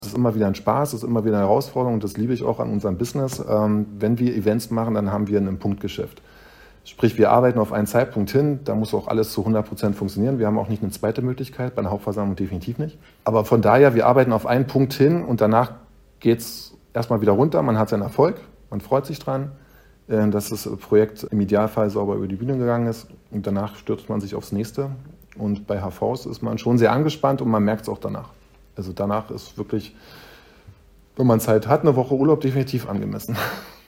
Es ist immer wieder ein Spaß, es ist immer wieder eine Herausforderung und das liebe ich auch an unserem Business. Wenn wir Events machen, dann haben wir ein Punktgeschäft. Sprich, wir arbeiten auf einen Zeitpunkt hin, da muss auch alles zu 100% funktionieren. Wir haben auch nicht eine zweite Möglichkeit, bei einer Hauptversammlung definitiv nicht. Aber von daher, wir arbeiten auf einen Punkt hin und danach geht es erstmal wieder runter. Man hat seinen Erfolg, man freut sich dran, dass das Projekt im Idealfall sauber über die Bühne gegangen ist und danach stürzt man sich aufs nächste. Und bei HVs ist man schon sehr angespannt und man merkt es auch danach. Also danach ist wirklich, wenn man Zeit hat, eine Woche Urlaub definitiv angemessen.